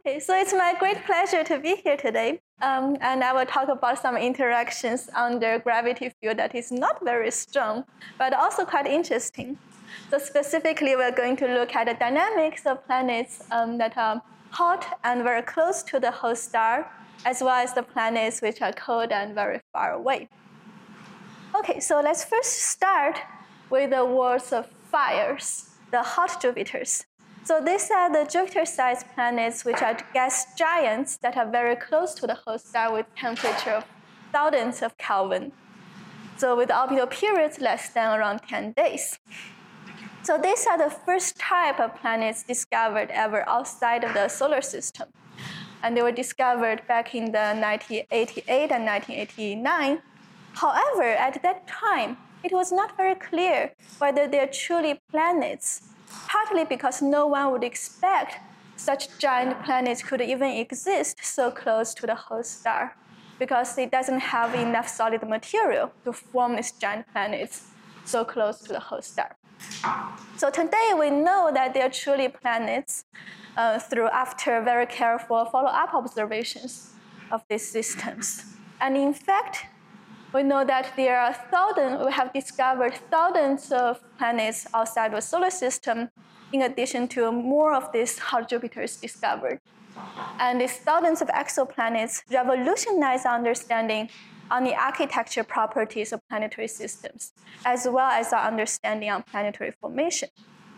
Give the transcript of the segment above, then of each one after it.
Okay, so it's my great pleasure to be here today. And I will talk about some interactions under gravity field that is not very strong, but also quite interesting. So specifically, we're going to look at the dynamics of planets that are hot and very close to the host star, as well as the planets which are cold and very far away. Okay, so let's first start with the worlds of fires, the hot Jupiters. So these are the Jupiter-sized planets, which are gas giants that are very close to the host star with temperature of thousands of Kelvin. So with orbital periods less than around 10 days. So these are the first type of planets discovered ever outside of the solar system. And they were discovered back in the 1988 and 1989. However, at that time, it was not very clear whether they're truly planets, partly because no one would expect such giant planets could even exist so close to the host star, because it doesn't have enough solid material to form these giant planets so close to the host star. So today we know that they are truly planets after very careful follow-up observations of these systems. And in fact, we know that we have discovered thousands of planets outside the solar system, in addition to more of these hot Jupiters discovered. And these thousands of exoplanets revolutionize our understanding on the architecture properties of planetary systems, as well as our understanding on planetary formation.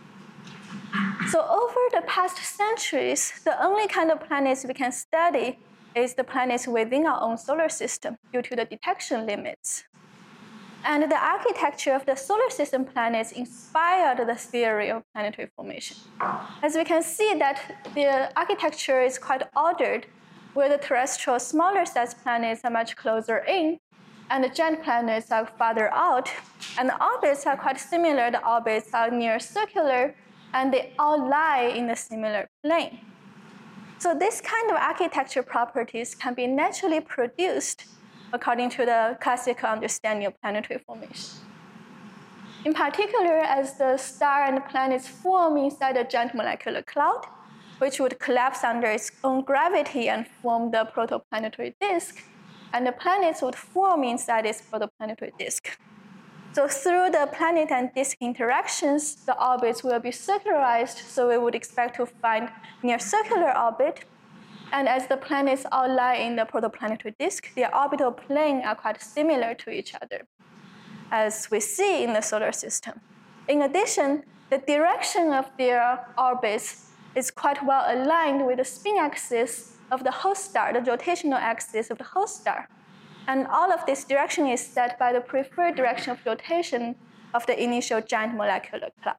So over the past centuries, the only kind of planets we can study is the planets within our own solar system due to the detection limits. And the architecture of the solar system planets inspired the theory of planetary formation. As we can see that the architecture is quite ordered, where the terrestrial smaller sized planets are much closer in, and the giant planets are farther out, and the orbits are quite similar. The orbits are near circular, and they all lie in a similar plane. So this kind of architecture properties can be naturally produced according to the classical understanding of planetary formation. In particular, as the star and the planets form inside a giant molecular cloud, which would collapse under its own gravity and form the protoplanetary disk, and the planets would form inside its protoplanetary disk. So through the planet and disk interactions, the orbits will be circularized, so we would expect to find near circular orbit. And as the planets all lie in the protoplanetary disk, their orbital plane are quite similar to each other, as we see in the solar system. In addition, the direction of their orbits is quite well aligned with the spin axis of the host star, the rotational axis of the host star. And all of this direction is set by the preferred direction of rotation of the initial giant molecular cloud.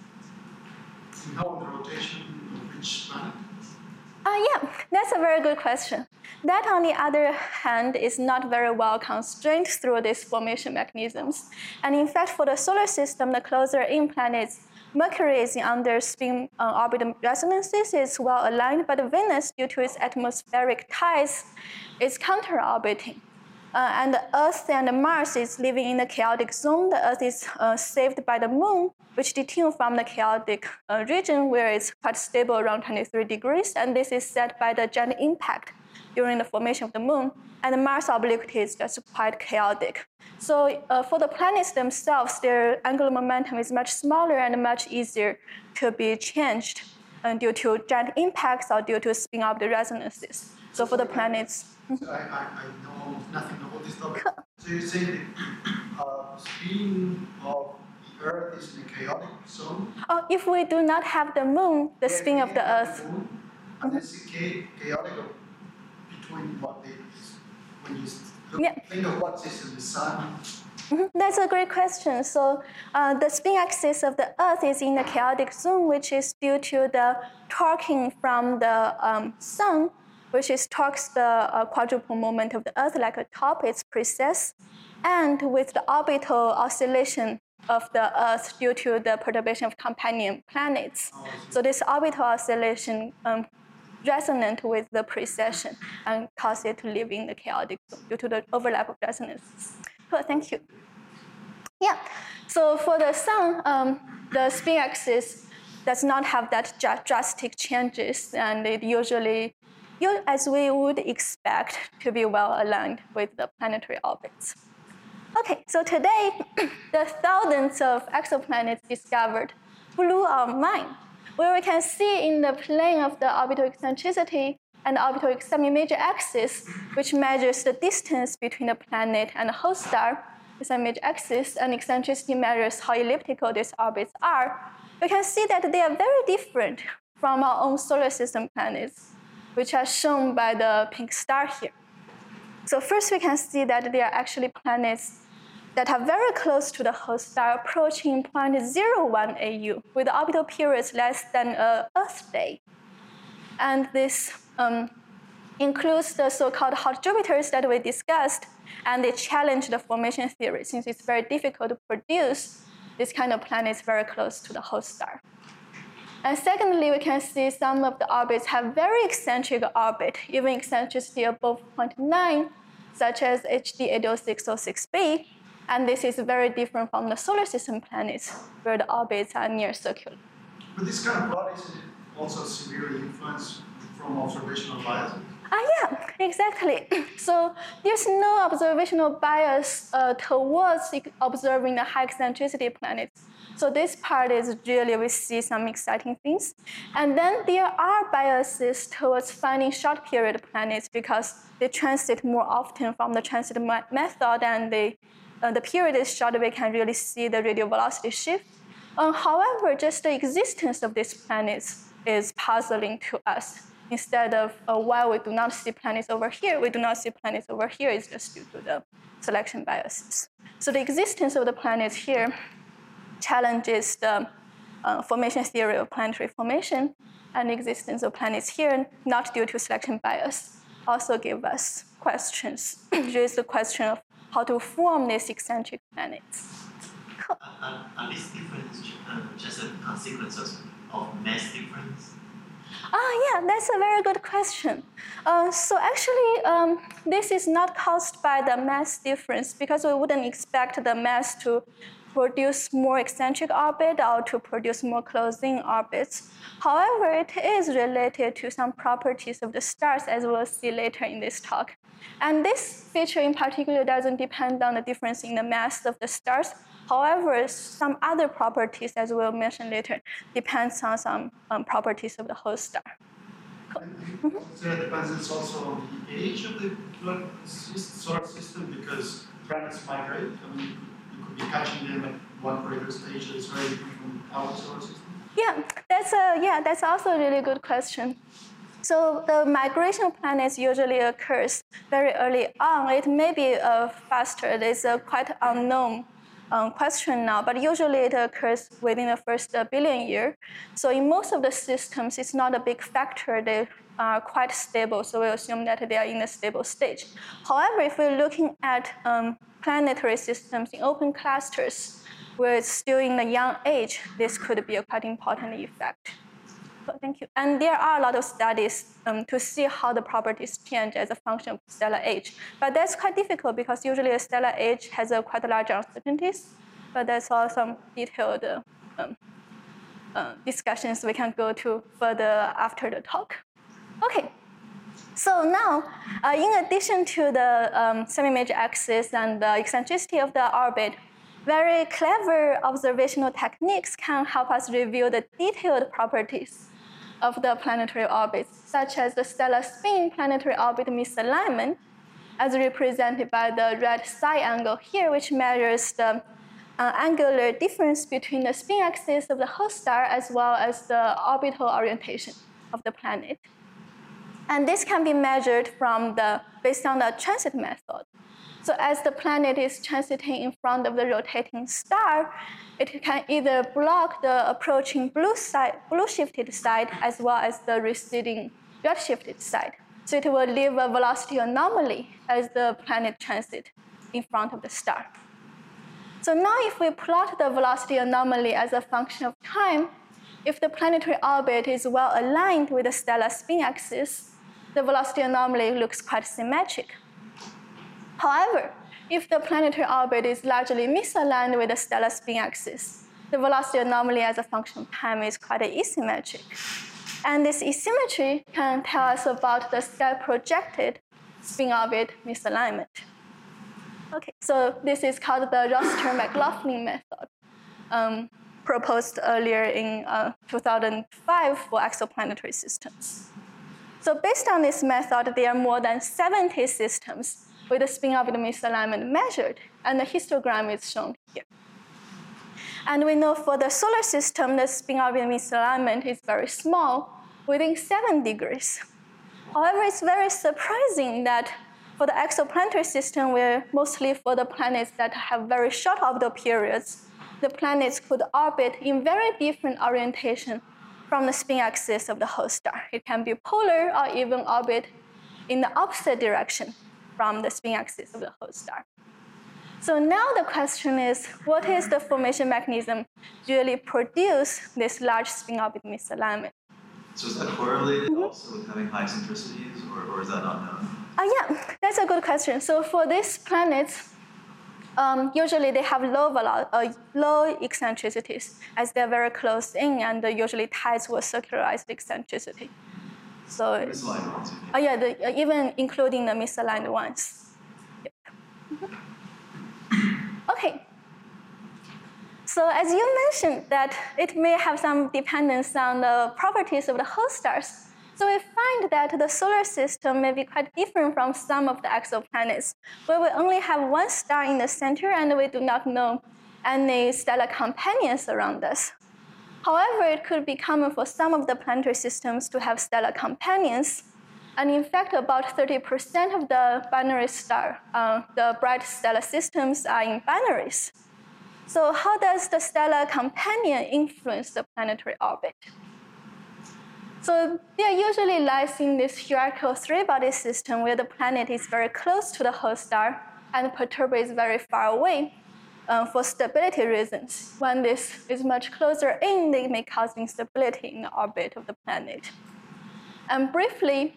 You know the rotation of which planet? Yeah, that's a very good question. That, on the other hand, is not very well constrained through these formation mechanisms. And in fact, for the solar system, the closer in planets, Mercury is under spin orbital resonances, is well aligned, but Venus, due to its atmospheric ties, is counter-orbiting. And the Earth and Mars is living in the chaotic zone. The Earth is saved by the Moon, which detuned from the chaotic region where it's quite stable around 23 degrees. And this is set by the giant impact during the formation of the Moon. And the Mars obliquity is just quite chaotic. So for the planets themselves, their angular momentum is much smaller and much easier to be changed due to giant impacts or due to spin orbital resonances. So for the planets, So I know almost nothing about this topic. So you say the spin of the Earth is in a chaotic zone? Oh, if we do not have the Moon, the spin of the Earth. And it's chaotic between what they, when you think of what is in the sun. That's a great question. So the spin axis of the Earth is in the chaotic zone, which is due to the torquing from the sun, which is torques the quadrupole moment of the Earth like a top, its precess, and with the orbital oscillation of the Earth due to the perturbation of companion planets. So this orbital oscillation resonant with the precession and cause it to live in the chaotic zone due to the overlap of resonances. Cool, thank you. Yeah, so for the sun, the spin axis does not have that drastic changes, and it usually, as we would expect, to be well aligned with the planetary orbits. Okay, so today, the thousands of exoplanets discovered blew our mind, where we can see in the plane of the orbital eccentricity and the orbital semi-major axis, which measures the distance between the planet and the host star, the semi-major axis, and eccentricity measures how elliptical these orbits are. We can see that they are very different from our own solar system planets, which are shown by the pink star here. So first we can see that they are actually planets that are very close to the host star, approaching 0.01 AU, with orbital periods less than an Earth day. And this includes the so-called hot Jupiters that we discussed, and they challenge the formation theory, since it's very difficult to produce this kind of planets very close to the host star. And secondly, we can see some of the orbits have very eccentric orbit, even eccentricity above 0.9, such as HD 80606b, and this is very different from the solar system planets, where the orbits are near circular. But this kind of bodies is also severely influenced from observational bias? Yeah, exactly. So there's no observational bias towards observing the high eccentricity planets. So this part is really, we see some exciting things. And then there are biases towards finding short period planets because they transit more often from the transit method, and the period is short, we can really see the radial velocity shift. However, just the existence of these planets is puzzling to us. Instead of why we do not see planets over here, we do not see planets over here is just due to the selection biases. So the existence of the planets here challenges the formation theory of planetary formation, and the existence of planets here, not due to selection bias, also give us questions, raise the question of how to form these eccentric planets. Cool. Are these differences just a consequence of mass difference? Yeah, that's a very good question. So actually, this is not caused by the mass difference, because we wouldn't expect the mass to produce more eccentric orbit or to produce more closing orbits. However, it is related to some properties of the stars, as we'll see later in this talk. And this feature in particular doesn't depend on the difference in the mass of the stars. However, some other properties, as we'll mention later, depends on some properties of the host star. So it depends also on the age of the solar system, because planets migrate. I mean, you could be catching them at one greater stage that is very different from our solar system. Yeah, that's also a really good question. So the migration of planets usually occurs very early on. It may be faster. It is a quite unknown question now, but usually it occurs within the first billion years. So in most of the systems, it's not a big factor. They are quite stable, so we assume that they are in a stable stage. However, if we're looking at planetary systems in open clusters, where it's still in a young age, this could be a quite important effect. So thank you. And there are a lot of studies to see how the properties change as a function of stellar age. But that's quite difficult because usually a stellar age has a quite large uncertainties. But that's all some detailed discussions we can go to further after the talk. Okay. So now, in addition to the semi-major axis and the eccentricity of the orbit, very clever observational techniques can help us reveal the detailed properties of the planetary orbits, such as the stellar spin planetary orbit misalignment, as represented by the red psi angle here, which measures the angular difference between the spin axis of the host star as well as the orbital orientation of the planet. And this can be measured based on the transit method. So as the planet is transiting in front of the rotating star, it can either block the approaching blue shifted side as well as the receding red shifted side. So it will leave a velocity anomaly as the planet transits in front of the star. So now if we plot the velocity anomaly as a function of time, if the planetary orbit is well aligned with the stellar spin axis, the velocity anomaly looks quite symmetric. However, if the planetary orbit is largely misaligned with the stellar spin axis, the velocity anomaly as a function of time is quite asymmetric. And this asymmetry can tell us about the sky projected spin-orbit misalignment. Okay, so this is called the Roster-McLaughlin method, proposed earlier in 2005 for exoplanetary systems. So based on this method, there are more than 70 systems with the spin-orbit misalignment measured, and the histogram is shown here. And we know for the solar system, the spin-orbit misalignment is very small, within 7 degrees. However, it's very surprising that for the exoplanetary system, where mostly for the planets that have very short orbital periods, the planets could orbit in very different orientation from the spin axis of the host star. It can be polar or even orbit in the opposite direction from the spin axis of the host star. So now the question is, what is the formation mechanism really produce this large spin-orbit misalignment? So is that correlated also with having high eccentricities, or is that not known? Yeah, that's a good question. So for these planets, usually they have low eccentricities as they're very close in, and usually tides will circularize the eccentricity. So Misaligned ones. yeah, even including the misaligned ones. Yep. Okay. So as you mentioned that it may have some dependence on the properties of the host stars. So we find that the solar system may be quite different from some of the exoplanets, where we only have one star in the center and we do not know any stellar companions around us. However, it could be common for some of the planetary systems to have stellar companions. And in fact, about 30% of the binary star, the bright stellar systems are in binaries. So how does the stellar companion influence the planetary orbit? So they usually lies in this hierarchical three-body system where the planet is very close to the host star and the perturber is very far away for stability reasons. When this is much closer in, they may cause instability in the orbit of the planet. And briefly,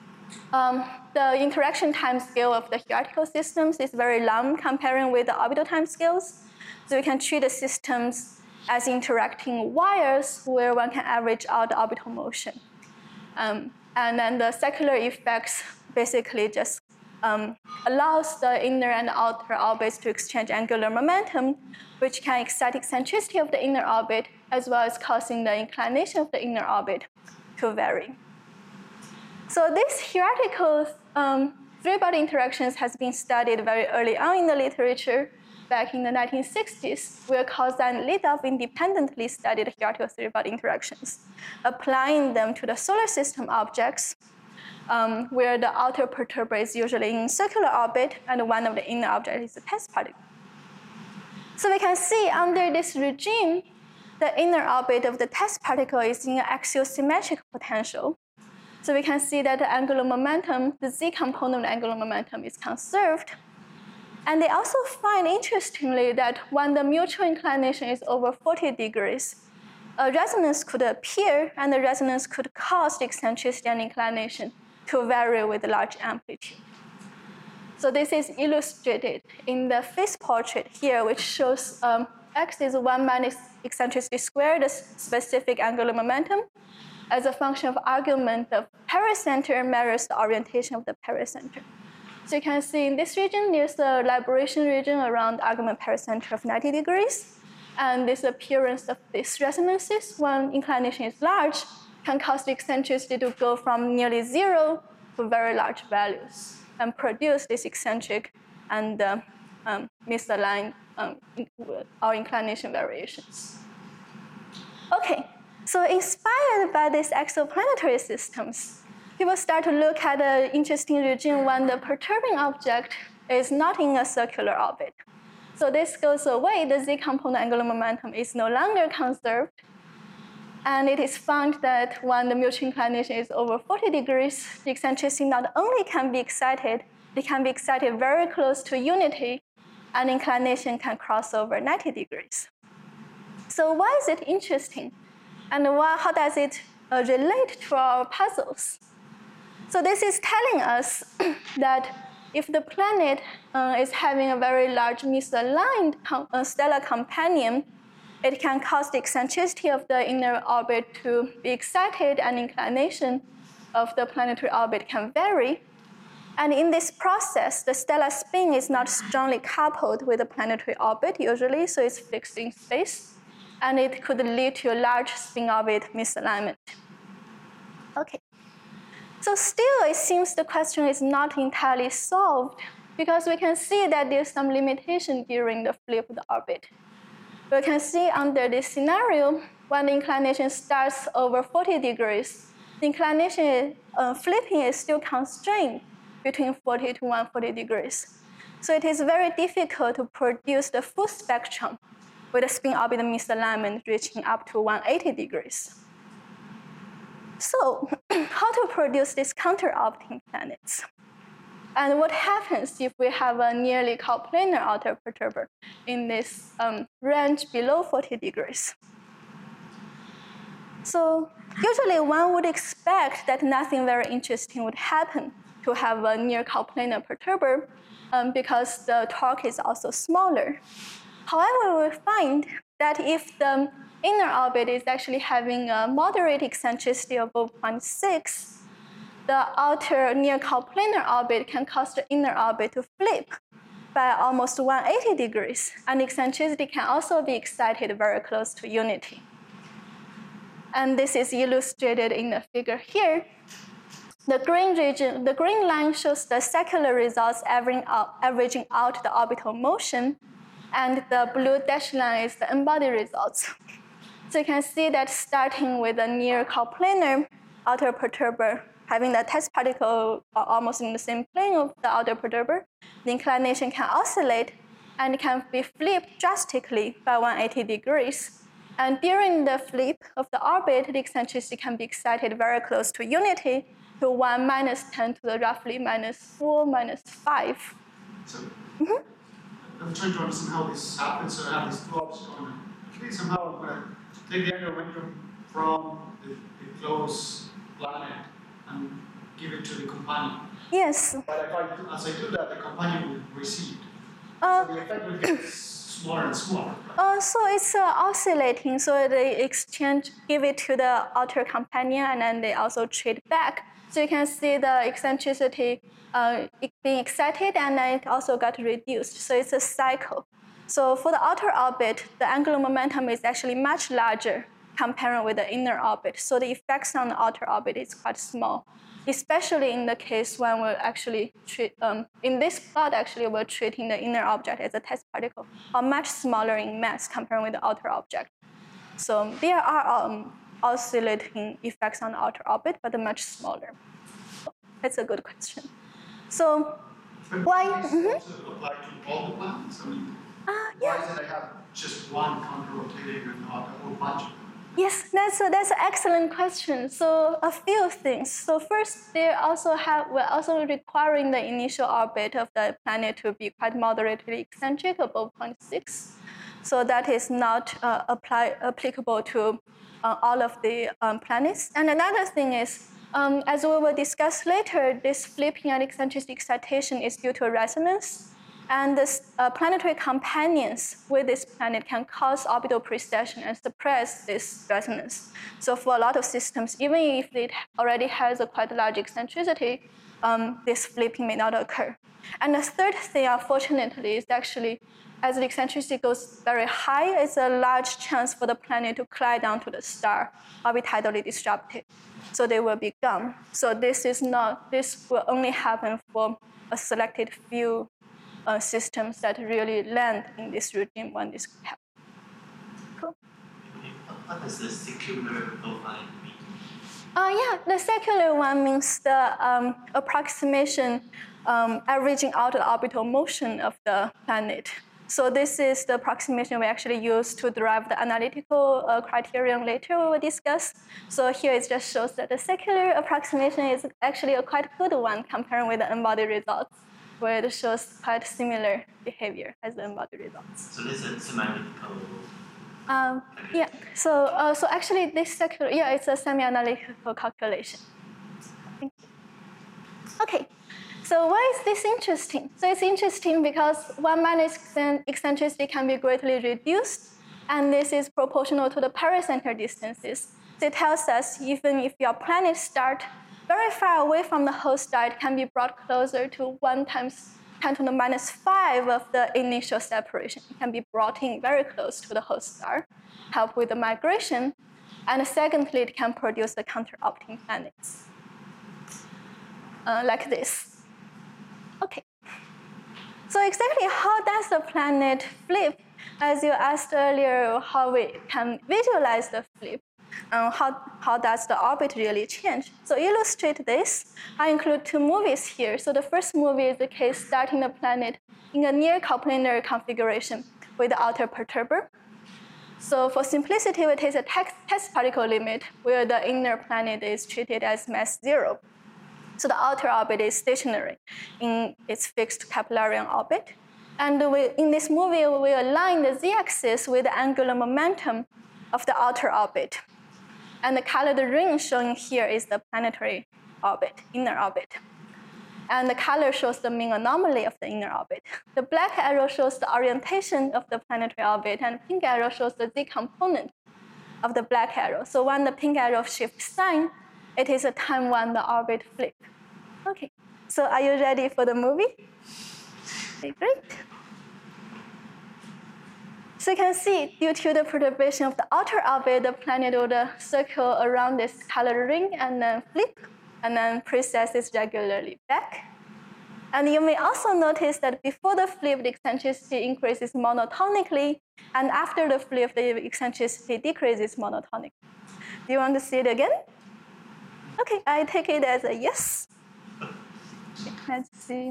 the interaction time scale of the hierarchical systems is very long comparing with the orbital time scales. So we can treat the systems as interacting wires where one can average out the orbital motion. And then the secular effects basically just allows the inner and outer orbits to exchange angular momentum, which can excite eccentricity of the inner orbit, as well as causing the inclination of the inner orbit to vary. So these hierarchical three-body interactions has been studied very early on in the literature. Back in the 1960s, where Koza and Lidov independently studied hierarchical three-body interactions, applying them to the solar system objects, where the outer perturber is usually in circular orbit, and one of the inner objects is a test particle. So we can see under this regime, the inner orbit of the test particle is in an axiosymmetric potential. So we can see that the angular momentum, the z component of the angular momentum is conserved. And they also find, interestingly, that when the mutual inclination is over 40 degrees, a resonance could appear, and the resonance could cause the eccentricity and inclination to vary with large amplitude. So this is illustrated in the phase portrait here, which shows x is 1 minus eccentricity squared, the specific angular momentum, as a function of argument of pericenter mirrors the orientation of the pericenter. So you can see in this region, there's the libration region around argument pericenter of 90 degrees. And this appearance of these resonances, when inclination is large, can cause the eccentricity to go from nearly 0 to very large values and produce this eccentric and misaligned or inclination variations. Okay, so inspired by these exoplanetary systems, people start to look at an interesting regime when the perturbing object is not in a circular orbit. So this goes away, the z component angular momentum is no longer conserved. And it is found that when the mutual inclination is over 40 degrees, the eccentricity not only can be excited, it can be excited very close to unity, and inclination can cross over 90 degrees. So why is it interesting? And how does it relate to our puzzles? So this is telling us that if the planet is having a very large misaligned stellar companion, it can cause the eccentricity of the inner orbit to be excited, and inclination of the planetary orbit can vary. And in this process, the stellar spin is not strongly coupled with the planetary orbit usually, so it's fixed in space. And it could lead to a large spin-orbit misalignment. Okay. So still, it seems the question is not entirely solved, because we can see that there's some limitation during the flip of the orbit. We can see under this scenario, when the inclination starts over 40 degrees, the inclination flipping is still constrained between 40 to 140 degrees. So it is very difficult to produce the full spectrum with a spin-orbit misalignment reaching up to 180 degrees. So how to produce these counterorbiting planets? And what happens if we have a nearly coplanar outer perturber in this range below 40 degrees? So usually one would expect that nothing very interesting would happen to have a near coplanar perturber because the torque is also smaller. However, we find that if the inner orbit is actually having a moderate eccentricity of 0.6, the outer near coplanar orbit can cause the inner orbit to flip by almost 180 degrees, and eccentricity can also be excited very close to unity. And this is illustrated in the figure here. The green region, the green line shows the secular results averaging out the orbital motion, and the blue dashed line is the embodied results. So you can see that starting with a near coplanar outer perturber, having the test particle almost in the same plane of the outer perturber, the inclination can oscillate and can be flipped drastically by 180 degrees. And during the flip of the orbit, the eccentricity can be excited very close to unity, to 1 minus 10 to the roughly minus 4, minus 5. So I'm trying to understand how this happens. So I have these two objects going. Actually, somehow I'm going to take the angular momentum from the close planet and give it to the companion. Yes. But as I do that, the companion will recede. So the effect will get smaller and smaller. Right? So it's oscillating. So they give it to the outer companion, and then they also trade back. So you can see the eccentricity being excited, and then it also got reduced. So it's a cycle. So for the outer orbit, the angular momentum is actually much larger comparing with the inner orbit. So the effects on the outer orbit is quite small, especially in the case when we're actually in this plot, actually we're treating the inner object as a test particle, or much smaller in mass comparing with the outer object. So there are oscillating effects on the outer orbit, but much smaller. So that's a good question. So why? Also apply to all the planets? I mean, Yeah. why is it I have just one counter-rotating and not a whole bunch of them? Yes, that's an excellent question. So a few things. So first, we're also requiring the initial orbit of the planet to be quite moderately eccentric, above 0.6. So that is not applicable to all of the planets. And another thing is, as we will discuss later, this flipping and eccentricity excitation is due to resonance. And the planetary companions with this planet can cause orbital precession and suppress this resonance. So for a lot of systems, even if it already has a quite large eccentricity, this flipping may not occur. And the third thing, unfortunately, is actually as the eccentricity goes very high, it's a large chance for the planet to collide down to the star or be tidally disrupted. So they will be gone. So this will only happen for a selected few systems that really land in this regime when this happens. Cool. What does the secular profile mean? Yeah, the secular one means the approximation averaging out the orbital motion of the planet. So this is the approximation we actually use to derive the analytical criterion later we will discuss. So here it just shows that the secular approximation is actually a quite good one comparing with the embodied results, where it shows quite similar behavior as the embodied results. So this is a semi-analytical. Yeah. So actually, this secular, it's a semi-analytical calculation. Thank you. Okay. So why is this interesting? So it's interesting because 1 minus eccentricity can be greatly reduced, and this is proportional to the pericenter distances. So it tells us even if your planet start very far away from the host star, it can be brought closer to 1 times 10 to the minus 5 of the initial separation. It can be brought in very close to the host star, help with the migration. And secondly, it can produce the counter-opting planets, like this. Okay. So exactly how does the planet flip? As you asked earlier, how we can visualize the flip, how does the orbit really change? So to illustrate this, I include 2 movies here. So the first movie is the case starting the planet in a near coplanar configuration with the outer perturber. So for simplicity, we take a test particle limit where the inner planet is treated as mass 0. So the outer orbit is stationary in its fixed Keplerian orbit. And in this movie, we align the z-axis with the angular momentum of the outer orbit. And the colored ring shown here is the planetary orbit, inner orbit. And the color shows the mean anomaly of the inner orbit. The black arrow shows the orientation of the planetary orbit, and the pink arrow shows the z component of the black arrow. So when the pink arrow shifts sign, it is a time when the orbit flips. Okay, so are you ready for the movie? Okay, great. So you can see, due to the perturbation of the outer orbit, the planet would circle around this colored ring and then flip, and then precesses regularly back. And you may also notice that before the flip, the eccentricity increases monotonically, and after the flip, the eccentricity decreases monotonically. Do you want to see it again? Okay, I take it as a yes. Okay, let's see.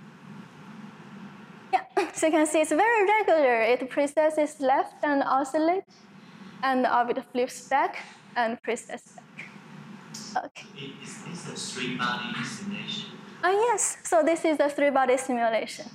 Yeah, so you can see it's very regular. It precesses left and oscillates, and the orbit flips back and precesses back. Okay. Is this a 3-body simulation? Yes, so this is a 3-body simulation.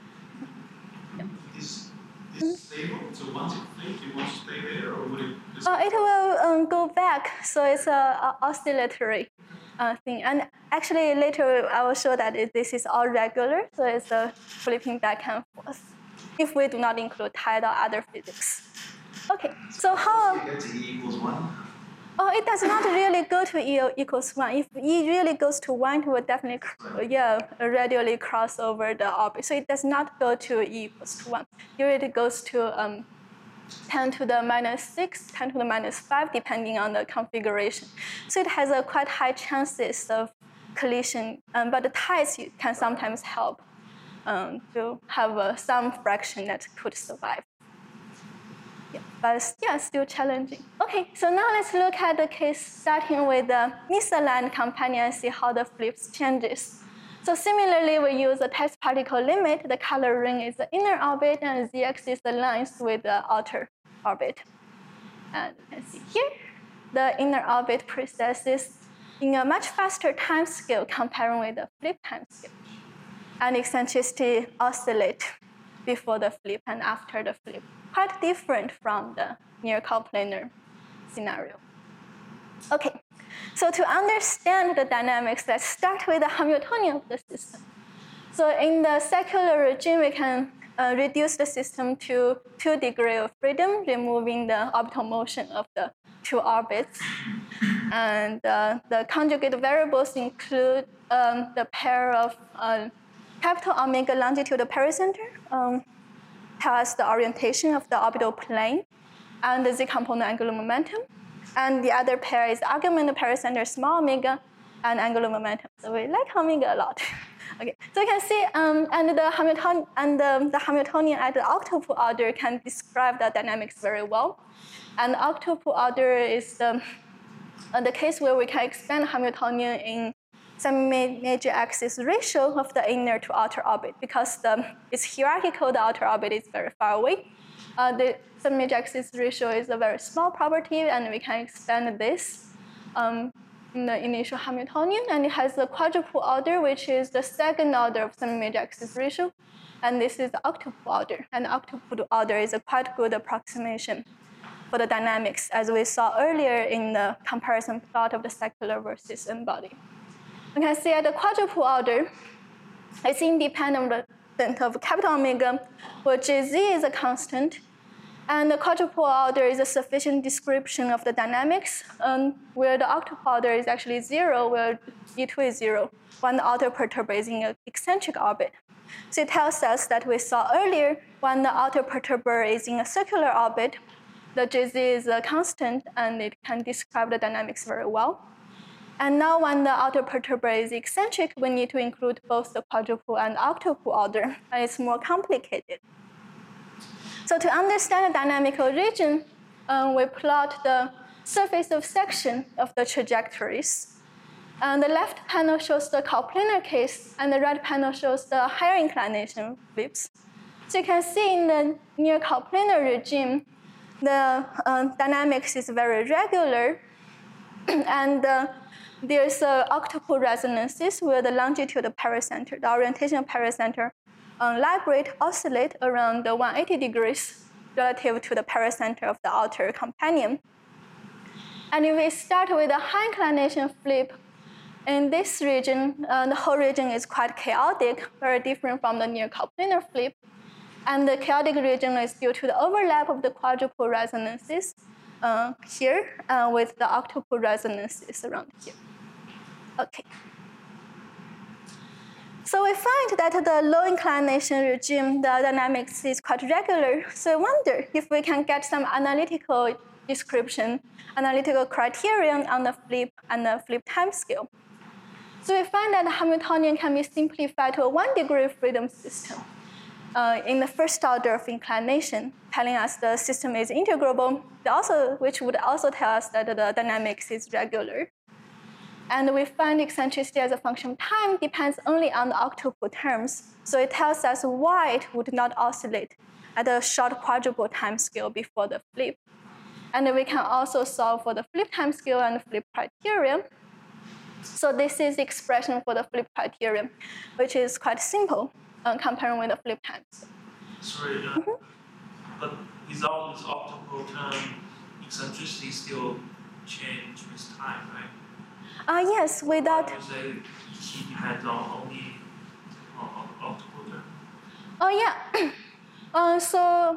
This is stable, so once it flips, it won't stay there, or would it just... It will go back, so it's a oscillatory thing. And actually, later I will show that this is all regular, so it's flipping back and forth, if we do not include tidal or other physics. Okay, so how... You get to E equals 1? Oh, it does not really go to E equals 1. If E really goes to 1, it will definitely, radially cross over the orbit. So it does not go to E equals to 1. It really goes to 10 to the minus 6, 10 to the minus 5, depending on the configuration. So it has a quite high chances of collision, but the tides can sometimes help to have some fraction that could survive. Yeah, but still challenging. Okay, so now let's look at the case starting with the misaligned companion and see how the flips changes. So similarly, we use a test particle limit. The color ring is the inner orbit, and z-axis aligns with the outer orbit. And you can see here, the inner orbit precesses in a much faster time scale comparing with the flip time scale. And eccentricity oscillate before the flip and after the flip. Quite different from the near coplanar scenario. Okay, so to understand the dynamics, let's start with the Hamiltonian of the system. So in the secular regime, we can reduce the system to 2 degrees of freedom, removing the orbital motion of the 2 orbits. And the conjugate variables include the pair of capital omega longitude pericenter, tell us the orientation of the orbital plane, and the z-component angular momentum. And the other pair is argument pericenter small omega and angular momentum. So we like omega a lot. Okay, so you can see, and the Hamiltonian at the octuple order can describe the dynamics very well. And the octuple order is the case where we can expand Hamiltonian in semi-major axis ratio of the inner to outer orbit, because it's hierarchical, the outer orbit is very far away. The semi-major axis ratio is a very small property, and we can expand this in the initial Hamiltonian, and it has a quadruple order, which is the second order of semi-major axis ratio, and this is the octuple order. And the octuple order is a quite good approximation for the dynamics, as we saw earlier in the comparison plot of the secular versus n-body. We can see at the quadruple order, it's independent of capital omega, where Jz is a constant, And the quadrupole order is a sufficient description of the dynamics, where the octuple order is actually 0, where E2 is 0, when the outer perturber is in an eccentric orbit. So it tells us that we saw earlier, when the outer perturber is in a circular orbit, the Jz is a constant, and it can describe the dynamics very well. And now when the outer perturber is eccentric, we need to include both the quadrupole and octuple order, and it's more complicated. So to understand the dynamical region, we plot the surface of section of the trajectories. And the left panel shows the coplanar case, and the right panel shows the higher inclination flips. So you can see in the near coplanar regime, the dynamics is very regular, and there's octuple resonances where the longitude of pericenter, the orientation of pericenter, oscillate around the 180 degrees relative to the pericenter of the outer companion. And if we start with a high inclination flip, in this region, the whole region is quite chaotic, very different from the near coplanar flip. And the chaotic region is due to the overlap of the quadruple resonances here with the octuple resonances around here. Okay. So we find that the low inclination regime, the dynamics is quite regular. So I wonder if we can get some analytical description, analytical criterion on the flip and the flip timescale. So we find that the Hamiltonian can be simplified to a 1-degree freedom system in the first order of inclination, telling us the system is integrable, which would also tell us that the dynamics is regular. And we find eccentricity as a function of time depends only on the octuple terms. So it tells us why it would not oscillate at a short quadruple time scale before the flip. And we can also solve for the flip time scale and the flip criterion. So this is the expression for the flip criterion, which is quite simple comparing with the flip time scale. Sorry, but without this octuple term, eccentricity still change with time, right? Yes, without. You say ET depends on only octuple term. Oh yeah. So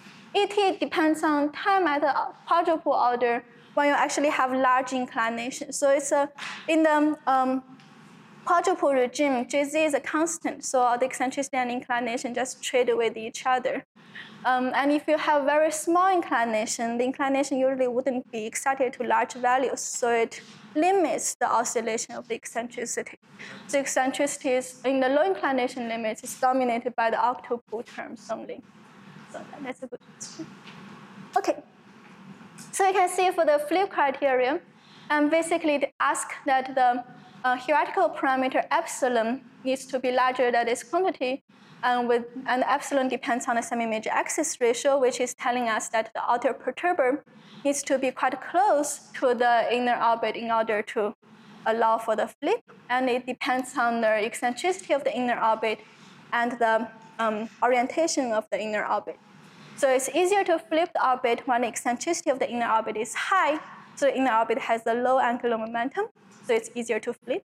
ET depends on time at the quadruple order when you actually have large inclination. So it's in the quadruple regime, Jz is a constant, so the eccentricity and inclination just trade with each other. And if you have very small inclination, the inclination usually wouldn't be excited to large values, so it limits the oscillation of the eccentricity. So eccentricity is, in the low inclination limits, is dominated by the octuple terms only. So that's a good question. Okay. So you can see for the flip criterion, basically it asks that the hierarchical parameter epsilon needs to be larger than this quantity, and epsilon depends on the semi-major axis ratio, which is telling us that the outer perturber needs to be quite close to the inner orbit in order to allow for the flip, and it depends on the eccentricity of the inner orbit and the orientation of the inner orbit. So it's easier to flip the orbit when the eccentricity of the inner orbit is high, so the inner orbit has a low angular momentum, so it's easier to flip.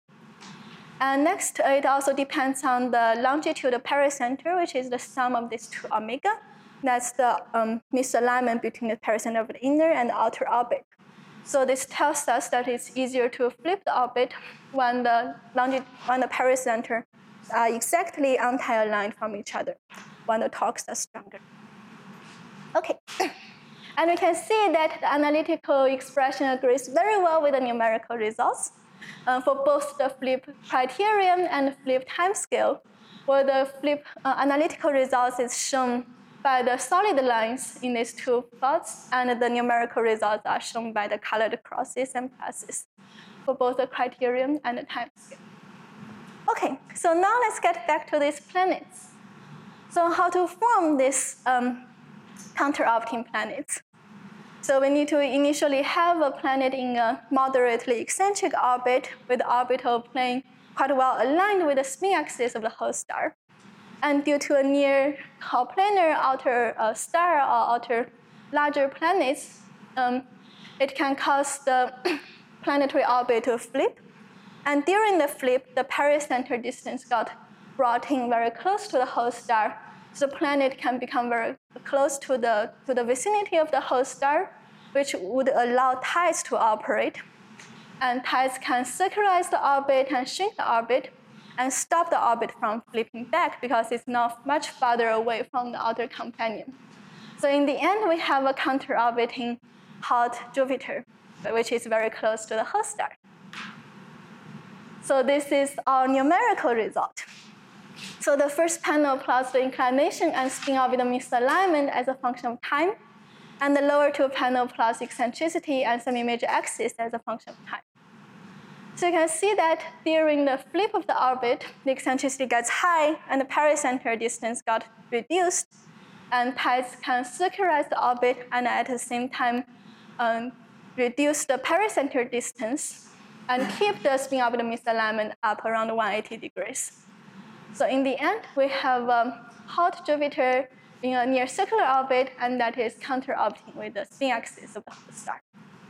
And next, it also depends on the longitude of pericenter, which is the sum of these two omega. That's the misalignment between the pericenter of the inner and the outer orbit. So this tells us that it's easier to flip the orbit when the pericenter are exactly anti-aligned from each other, when the torques are stronger. Okay, and we can see that the analytical expression agrees very well with the numerical results for both the flip criterion and flip timescale, where the flip analytical results is shown by the solid lines in these two plots, and the numerical results are shown by the colored crosses and pluses for both the criterion and the timescale. Okay, so now let's get back to these planets. So how to form this counterorbiting planets? So we need to initially have a planet in a moderately eccentric orbit with the orbital plane quite well aligned with the spin axis of the host star. And due to a near coplanar outer star or outer larger planets, it can cause the planetary orbit to flip. And during the flip, the pericenter distance got brought in very close to the host star, the planet can become very close to the vicinity of the host star, which would allow tides to operate. And tides can circularize the orbit and shrink the orbit and stop the orbit from flipping back because it's now much farther away from the outer companion. So in the end, we have a counter-orbiting hot Jupiter, which is very close to the host star. So this is our numerical result. So the first panel plots the inclination and spin-orbital misalignment as a function of time, and the lower two panels plots eccentricity and semi-major axis as a function of time. So you can see that during the flip of the orbit, the eccentricity gets high and the pericenter distance got reduced, and tides can circularize the orbit and at the same time reduce the pericenter distance and keep the spin-orbital misalignment up around 180 degrees. So in the end, we have hot Jupiter in a near circular orbit, and that is counter-orbiting with the spin axis of the host star.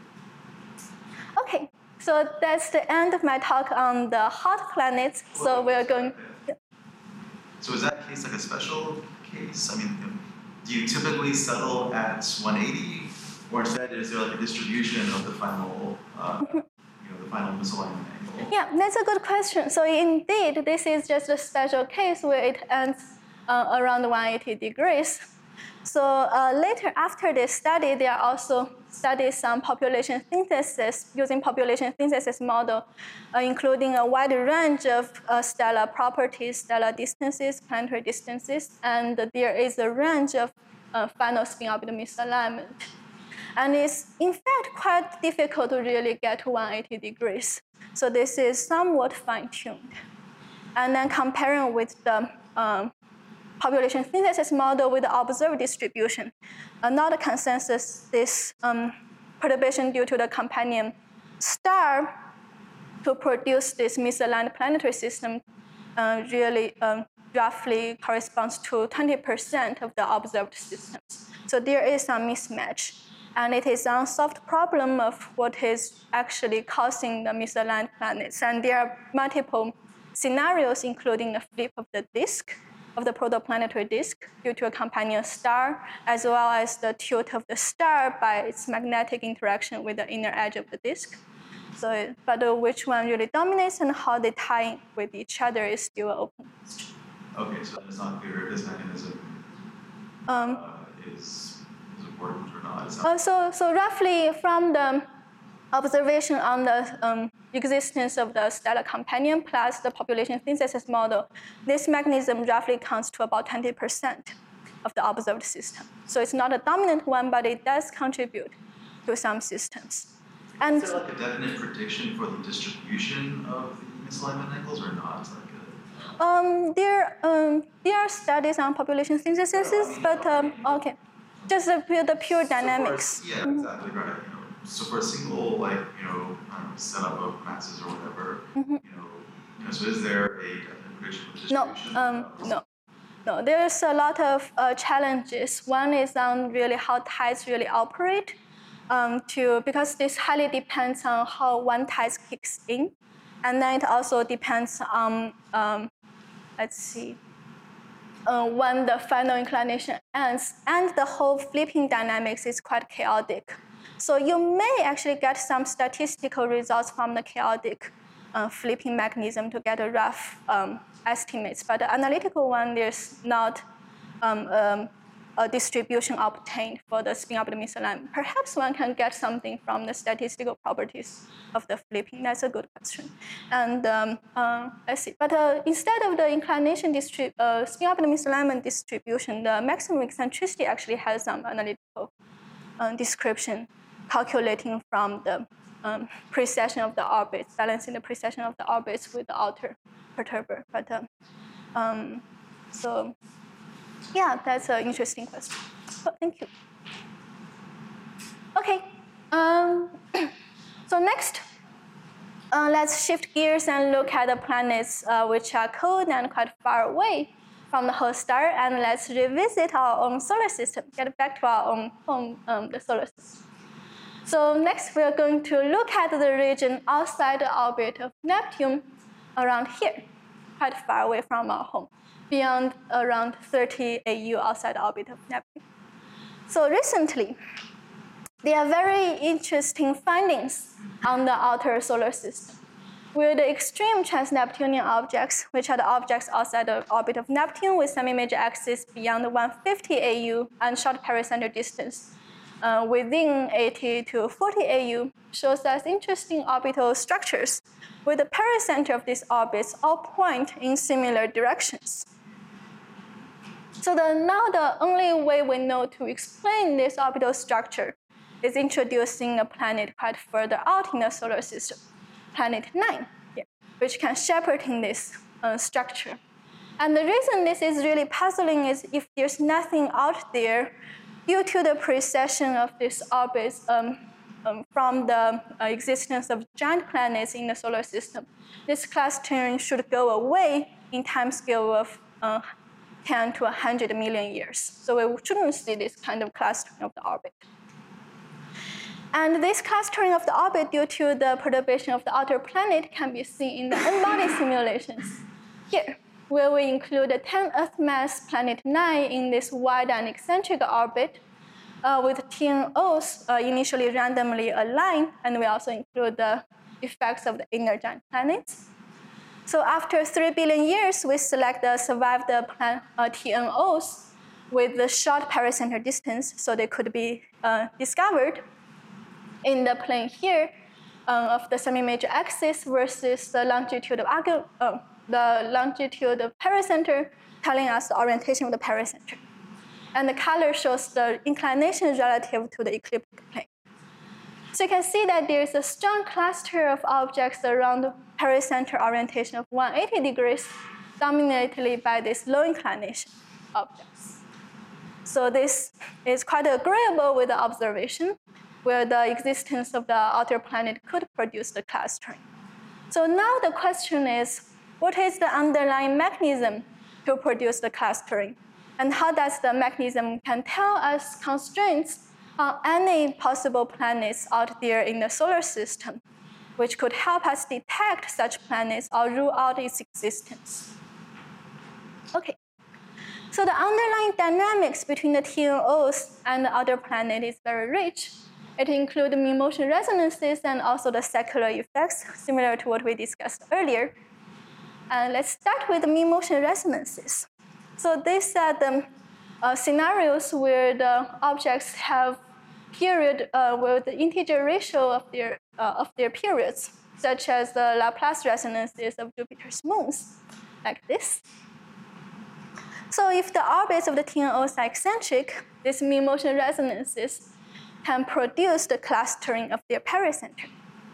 Okay, so that's the end of my talk on the hot planets. So we're going. So is that case like a special case? I mean, do you typically settle at 180, or instead is there like a distribution of the final, the final misalignment angle? Yeah, that's a good question. So indeed, this is just a special case where it ends around 180 degrees. So later, after this study, there are also studies on population synthesis using population synthesis model, including a wide range of stellar properties, stellar distances, planetary distances, and there is a range of final spin-orbital misalignment. And it's in fact quite difficult to really get to 180 degrees. So this is somewhat fine-tuned. And then comparing with the population synthesis model with the observed distribution, not a consensus, this perturbation due to the companion star to produce this misaligned planetary system really roughly corresponds to 20% of the observed systems. So there is some mismatch. And it is an unsolved problem of what is actually causing the misaligned planets. And there are multiple scenarios, including the flip of the disk, of the protoplanetary disk due to a companion star, as well as the tilt of the star by its magnetic interaction with the inner edge of the disk. So, but which one really dominates and how they tie in with each other is still open. Okay, so it's not clear if this mechanism is important or not. So roughly from the observation on the existence of the stellar companion plus the population synthesis model, this mechanism roughly counts to about 20% of the observed system. So it's not a dominant one, but it does contribute to some systems. And is there like a definite prediction for the distribution of the misalignment angles or not? There are studies on population synthesis, but okay, just the pure dynamics. Yeah, exactly right. So for a single setup of masses or whatever, so is there a definite prediction for the distribution? No. There's a lot of challenges. One is on really how tides really operate, because this highly depends on how one tide kicks in, and then it also depends on when the final inclination ends, and the whole flipping dynamics is quite chaotic. So you may actually get some statistical results from the chaotic flipping mechanism to get a rough estimates, but the analytical one, there's not a distribution obtained for the spin-orbital misalignment. Perhaps one can get something from the statistical properties of the flipping. That's a good question. And let's see. But instead of the inclination spin-orbital misalignment distribution, the maximum eccentricity actually has some analytical description, calculating from the precession of the orbits, balancing the precession of the orbits with the outer perturber. But so yeah, that's an interesting question. So thank you. Okay. So next, let's shift gears and look at the planets which are cold and quite far away from the host star, and let's revisit our own solar system, get back to our own home, the solar system. So next, we're going to look at the region outside the orbit of Neptune around here. quite far away from our home, beyond around 30 AU outside the orbit of Neptune. So recently, there are very interesting findings on the outer solar system, where the extreme trans-Neptunian objects, which are the objects outside the orbit of Neptune with semi-major axis beyond 150 AU and short pericenter distance within 80 to 40 AU, shows us interesting orbital structures, where the pericenter of these orbits all point in similar directions. So now the only way we know to explain this orbital structure is introducing a planet quite further out in the solar system, planet 9, here, which can shepherd in this structure. And the reason this is really puzzling is if there's nothing out there, due to the precession of these orbits from the existence of giant planets in the solar system, this clustering should go away in timescale of 10 to 100 million years. So we shouldn't see this kind of clustering of the orbit. And this clustering of the orbit due to the perturbation of the outer planet can be seen in the N-body simulations here, where we include a 10 Earth mass planet 9 in this wide and eccentric orbit with TNOs initially randomly aligned, and we also include the effects of the inner giant planets. So after 3 billion years, we select the survived TNOs with the short pericenter distance, so they could be discovered in the plane here of the semi-major axis versus the longitude of pericenter, telling us the orientation of the pericenter. And the color shows the inclination relative to the ecliptic plane. So you can see that there is a strong cluster of objects around the pericenter orientation of 180 degrees, dominated by these low inclination objects. So this is quite agreeable with the observation, where the existence of the outer planet could produce the clustering. So now the question is, what is the underlying mechanism to produce the clustering? And how does the mechanism can tell us constraints on any possible planets out there in the solar system, which could help us detect such planets or rule out its existence? Okay. So the underlying dynamics between the TNOs and the outer planet is very rich. It includes mean motion resonances and also the secular effects, similar to what we discussed earlier. And let's start with the mean motion resonances. So these are the scenarios where the objects have period where the integer ratio of their periods, such as the Laplace resonances of Jupiter's moons, like this. So if the orbits of the TNOs are eccentric, these mean motion resonances can produce the clustering of their pericenter.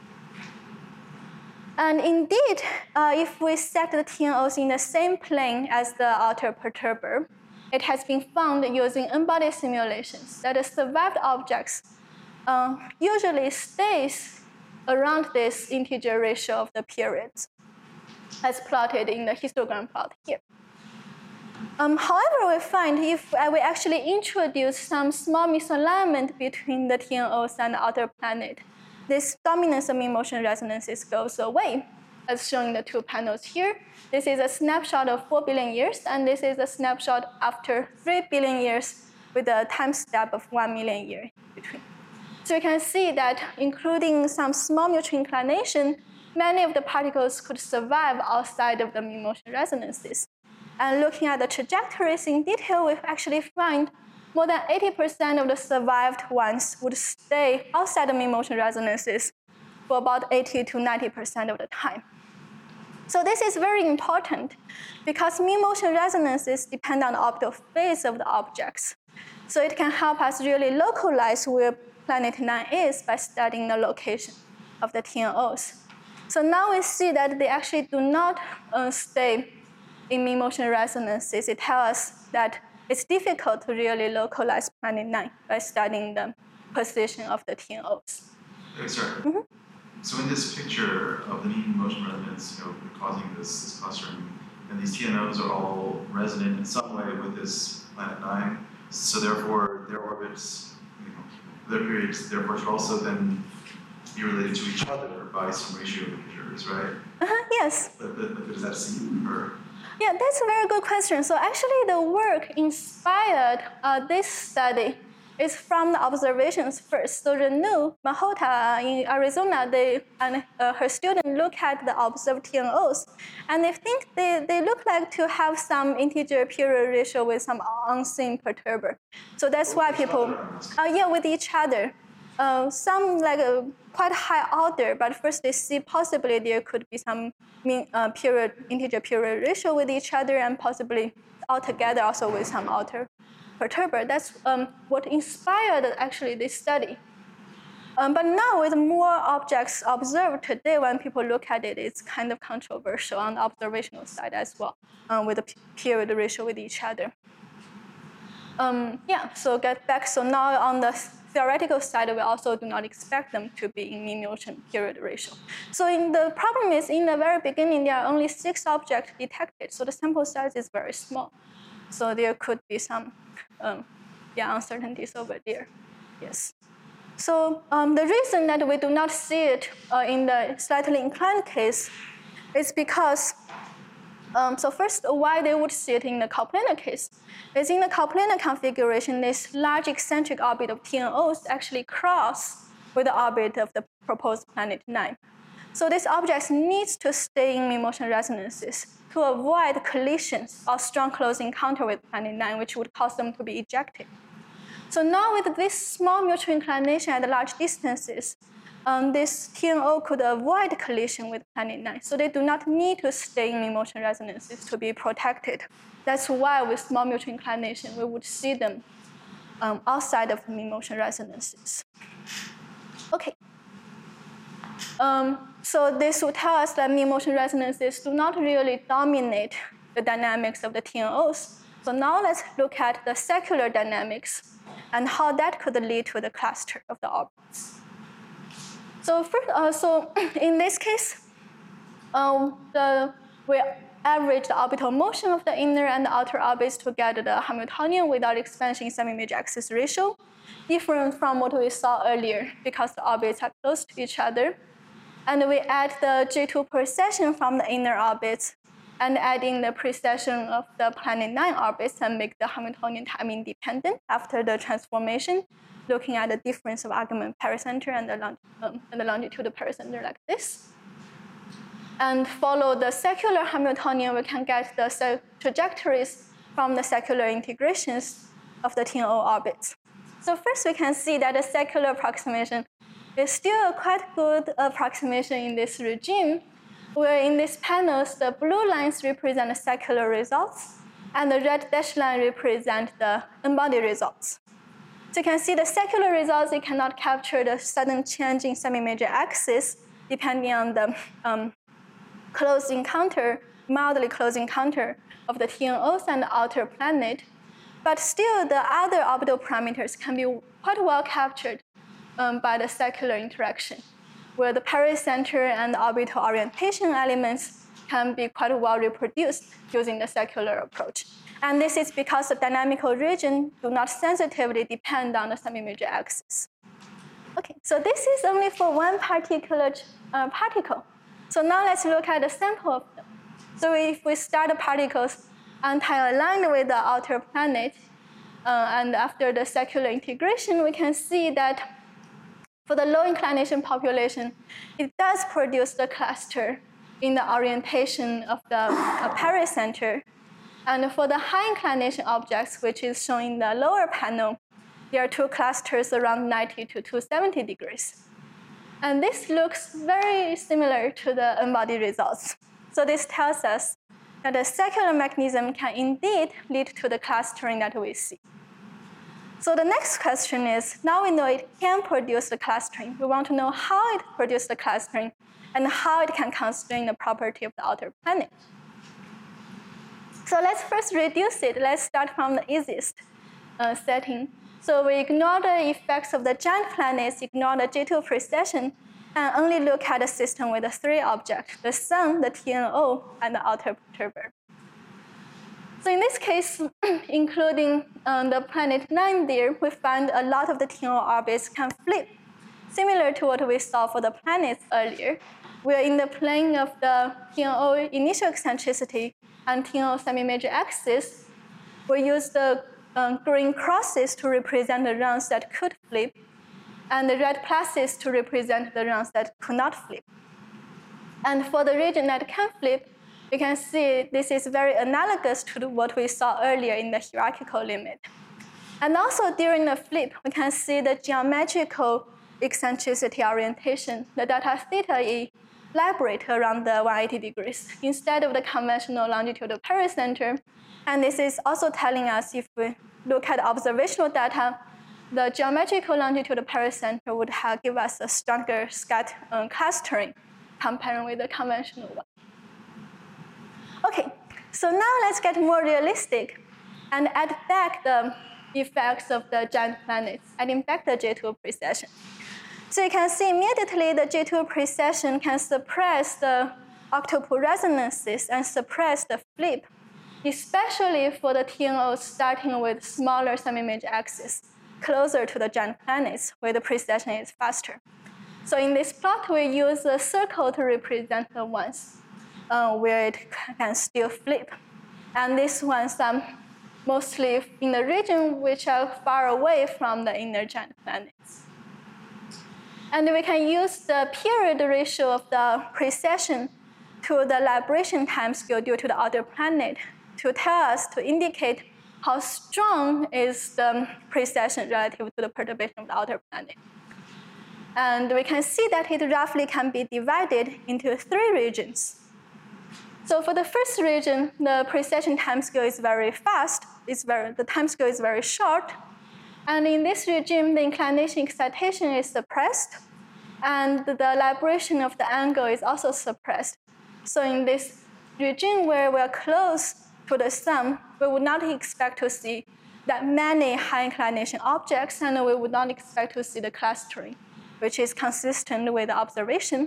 And indeed, if we set the TNOs in the same plane as the outer perturber, it has been found using N-body simulations that the survived objects usually stays around this integer ratio of the periods, as plotted in the histogram plot here. However, we find if we actually introduce some small misalignment between the TNOs and the outer planet, this dominance of mean motion resonances goes away, as shown in the two panels here. This is a snapshot of 4 billion years, and this is a snapshot after 3 billion years with a time step of 1 million years between. So you can see that including some small mutual inclination, many of the particles could survive outside of the mean motion resonances. And looking at the trajectories in detail, we actually find more than 80% of the survived ones would stay outside the mean motion resonances for about 80 to 90% of the time. So this is very important because mean motion resonances depend on the orbital phase of the objects. So it can help us really localize where planet 9 is by studying the location of the TNOs. So now we see that they actually do not stay in mean motion resonances. It tells us that it's difficult to really localize planet 9 by studying the position of the TNOs. Okay, sorry. Mm-hmm. So in this picture of the mean motion resonance, causing this clustering, and these TNOs are all resonant in some way with this planet 9. So therefore, their orbits, their periods, therefore should also then be related to each other by some ratio of integers. perturbers, right? Yes. But does that seem or? Yeah, that's a very good question. So actually, the work inspired this study is from the observations first. So Renu Mahota in Arizona, and her student look at the observed TNOs, and they think they look like to have some integer period ratio with some unseen perturber. So that's why people, with each other. Some like quite high order, but first they see possibly there could be some integer period ratio with each other, and possibly altogether also with some outer perturber. That's what inspired actually this study. But now with more objects observed today, when people look at it, it's kind of controversial on the observational side as well, with the period ratio with each other. So get back. So now on the theoretical side, we also do not expect them to be in mean motion period ratio. So the problem is in the very beginning, there are only 6 objects detected. So the sample size is very small. So there could be some uncertainties over there. Yes. So the reason that we do not see it in the slightly inclined case is because so first, why they would see it in the coplanar case is in the coplanar configuration, this large eccentric orbit of TNOs actually cross with the orbit of the proposed planet 9. So these objects need to stay in mean motion resonances to avoid collisions or strong close encounter with planet 9, which would cause them to be ejected. So now with this small mutual inclination at large distances, this TNO could avoid collision with planet 9. So they do not need to stay in mean motion resonances to be protected. That's why with small mutual inclination, we would see them outside of mean motion resonances. Okay. So this would tell us that mean motion resonances do not really dominate the dynamics of the TNOs. So now let's look at the secular dynamics and how that could lead to the cluster of the orbits. So first, in this case, we average the orbital motion of the inner and the outer orbits to get the Hamiltonian without expansion in semi-major axis ratio, different from what we saw earlier because the orbits are close to each other. And we add the G2 precession from the inner orbits and add in the precession of the planet 9 orbits and make the Hamiltonian time independent after the transformation, looking at the difference of argument pericenter and the longitude pericenter like this. And follow the secular Hamiltonian, we can get the trajectories from the secular integrations of the TNO orbits. So first we can see that the secular approximation is still a quite good approximation in this regime, where in these panels, the blue lines represent the secular results, and the red dashed line represent the embodied results. So you can see the secular results, it cannot capture the sudden change in semi-major axis, depending on the close encounter, mildly close encounter of the TNOs and the outer planet. But still, the other orbital parameters can be quite well captured by the secular interaction, where the pericenter and the orbital orientation elements can be quite well reproduced using the secular approach. And this is because the dynamical region do not sensitively depend on the semi-major axis. Okay, so this is only for one particular particle. So now let's look at the sample of them. So if we start the particles anti-aligned with the outer planet, and after the secular integration, we can see that for the low inclination population, it does produce the cluster in the orientation of the pericenter. And for the high inclination objects, which is shown in the lower panel, there are 2 clusters around 90 to 270 degrees. And this looks very similar to the embodied results. So this tells us that the secular mechanism can indeed lead to the clustering that we see. So the next question is, now we know it can produce the clustering. We want to know how it produces the clustering and how it can constrain the property of the outer planet. So let's first reduce it. Let's start from the easiest setting. So we ignore the effects of the giant planets, ignore the G2 precession, and only look at the system with the 3 objects, the sun, the TNO, and the outer perturber. So in this case, including the planet 9 there, we find a lot of the TNO orbits can flip, similar to what we saw for the planets earlier. we're in the plane of the TNO initial eccentricity and TNO semi-major axis. We use the green crosses to represent the rounds that could flip, and the red pluses to represent the rounds that could not flip. And for the region that can flip, you can see this is very analogous to what we saw earlier in the hierarchical limit. And also during the flip, we can see the geometrical eccentricity orientation. The delta theta is elaborate around the 180 degrees instead of the conventional longitudinal pericenter. And this is also telling us if we look at observational data, the geometrical longitudinal pericenter would give us a stronger clustering comparing with the conventional one. Okay, so now let's get more realistic and add back the effects of the giant planets, adding back the J2 precession. So you can see immediately the J2 precession can suppress the octopole resonances and suppress the flip, especially for the TNOs starting with smaller semi-major axis, closer to the giant planets, where the precession is faster. So in this plot, we use a circle to represent the ones where it can still flip. And these ones are mostly in the region which are far away from the inner giant planets. And we can use the period ratio of the precession to the libration timescale due to the outer planet to tell us, to indicate how strong is the precession relative to the perturbation of the outer planet. And we can see that it roughly can be divided into 3 regions. So for the first region, the precession timescale is very fast. The timescale is very short. And in this regime, the inclination excitation is suppressed, and the libration of the angle is also suppressed. So in this regime where we're close to the sun, we would not expect to see that many high inclination objects, and we would not expect to see the clustering, which is consistent with the observation.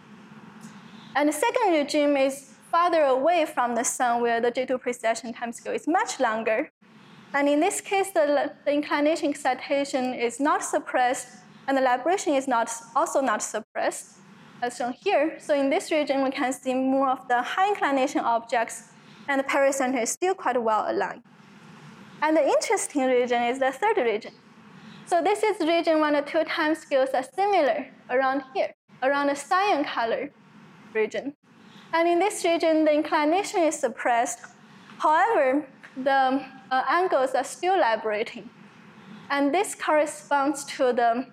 And the second regime is farther away from the sun, where the J2 precession timescale is much longer. And in this case, the inclination excitation is not suppressed, and the libration is also not suppressed, as shown here. So in this region, we can see more of the high inclination objects, and the pericenter is still quite well aligned. And the interesting region is the third region. So this is region when the 2 timescales are similar around here, around the cyan color region. And in this region, the inclination is suppressed. However, the angles are still liberating. And this corresponds to the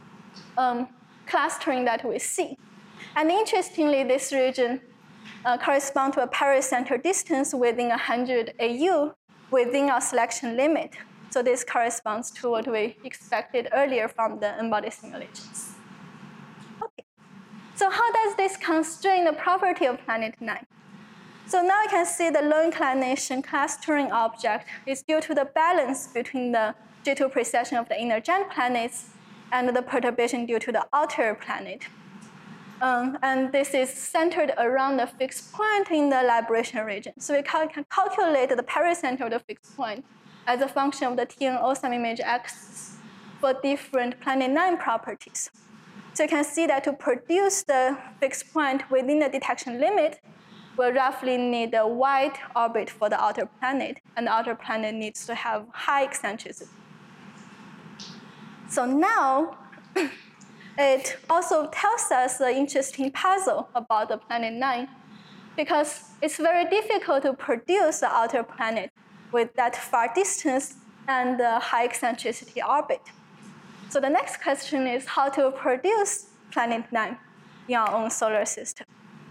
clustering that we see. And interestingly, this region corresponds to a pericenter distance within 100 AU within our selection limit. So this corresponds to what we expected earlier from the embodied simulations. Okay. So how does this constrain the property of Planet 9? So now you can see the low inclination clustering object is due to the balance between the J2 precession of the inner giant planets and the perturbation due to the outer planet. And this is centered around the fixed point in the libration region. So we can calculate the pericenter of the fixed point as a function of the TNO semi-major axis for different Planet 9 properties. So you can see that to produce the fixed point within the detection limit, we'll roughly need a wide orbit for the outer planet, and the outer planet needs to have high eccentricity. So now, it also tells us an interesting puzzle about the Planet 9, because it's very difficult to produce the outer planet with that far distance and the high eccentricity orbit. So the next question is how to produce Planet 9 in our own solar system.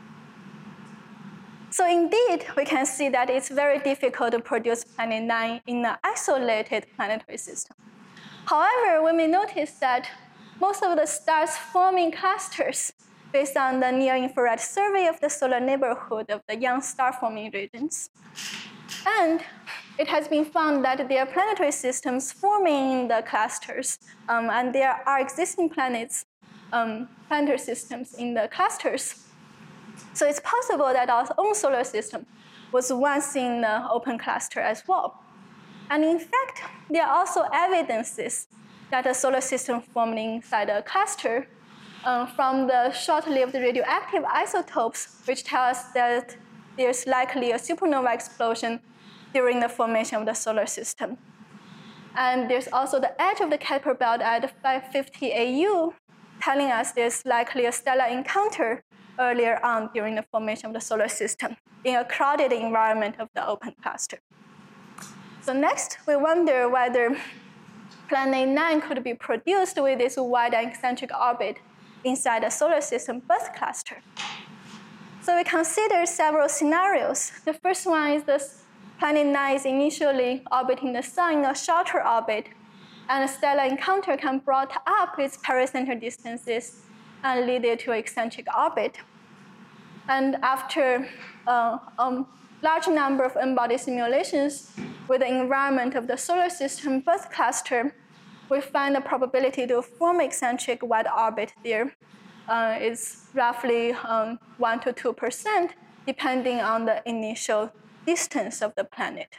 So indeed, we can see that it's very difficult to produce Planet 9 in an isolated planetary system. However, we may notice that most of the stars form in clusters based on the near-infrared survey of the solar neighborhood of the young star-forming regions. And it has been found that there are planetary systems forming in the clusters, and there are existing planetary systems in the clusters. So it's possible that our own solar system was once in the open cluster as well. And in fact, there are also evidences that a solar system formed inside a cluster from the short-lived radioactive isotopes, which tell us that there's likely a supernova explosion during the formation of the solar system. And there's also the edge of the Kuiper belt at 550 AU, telling us there's likely a stellar encounter earlier on during the formation of the solar system in a crowded environment of the open cluster. So next, we wonder whether Planet 9 could be produced with this wide and eccentric orbit inside the solar system birth cluster. So we consider several scenarios. The first one is this Planet 9 is initially orbiting the Sun in a shorter orbit, and a stellar encounter can brought up its pericenter distances and lead it to an eccentric orbit. And after a large number of N-body simulations with the environment of the solar system birth cluster, we find the probability to form eccentric wide orbit there is roughly 1 to 2%, depending on the initial distance of the planet.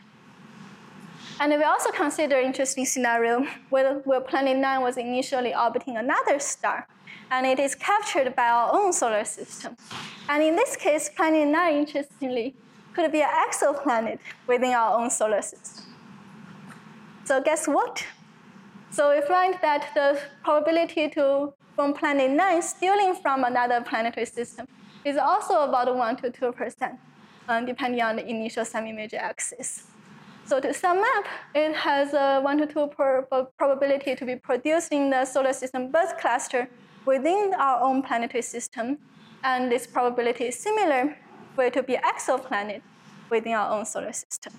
And we also consider an interesting scenario where Planet 9 was initially orbiting another star, and it is captured by our own solar system. And in this case, Planet 9, interestingly, could be an exoplanet within our own solar system. So guess what? So we find that the probability to form Planet 9 stealing from another planetary system is also about 1 to 2%, depending on the initial semi-major axis. So to sum up, it has a 1 to 2 probability to be produced in the solar system birth cluster within our own planetary system, and this probability is similar for it to be an exoplanet within our own solar system.